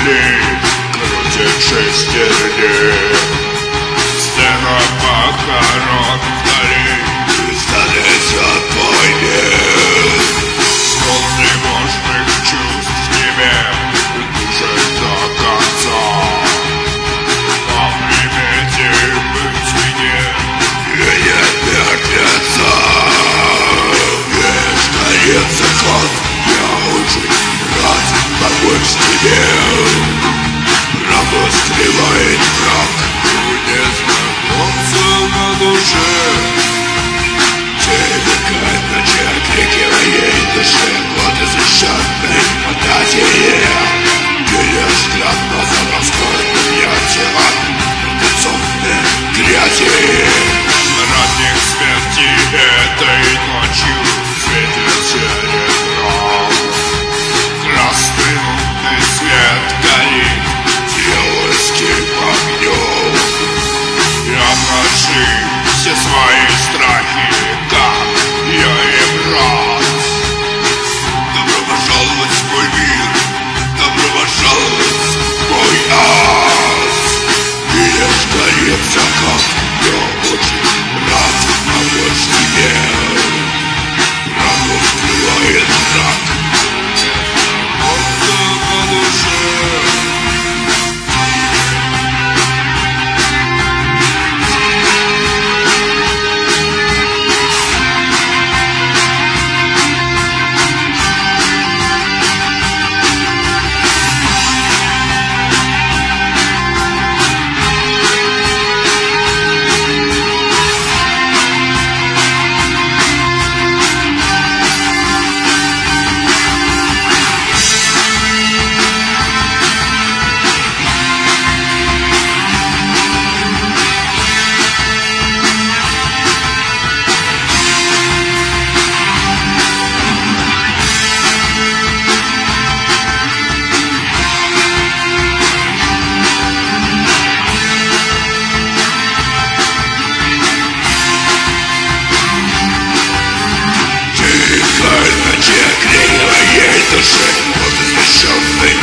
земли крутит шестерни. Сцена похорон вдали, становится войне. Стол тревожных чувств в тебе душит до конца. На примете быть мне и мертвеца. Есть закон, я очень рад помочь тебе. Правду скрывает враг, незнакомца на душе. Текает ночь реки моей душе. Годы защитной фантазии. Ее взгляд на заброской объятия концовной грязи. Ратник смерти этой ночью светит серебром. Красный лунный свет горит дьявольским огнем. И обнажи все свои страхи, как я им рад. Добро пожаловать в мой мир, добро пожаловать в мой ад. И я сгорит закат, я очень рад помочь тебе. Правду скрывает враг, незнакомца на душе. Душе, вот измещенный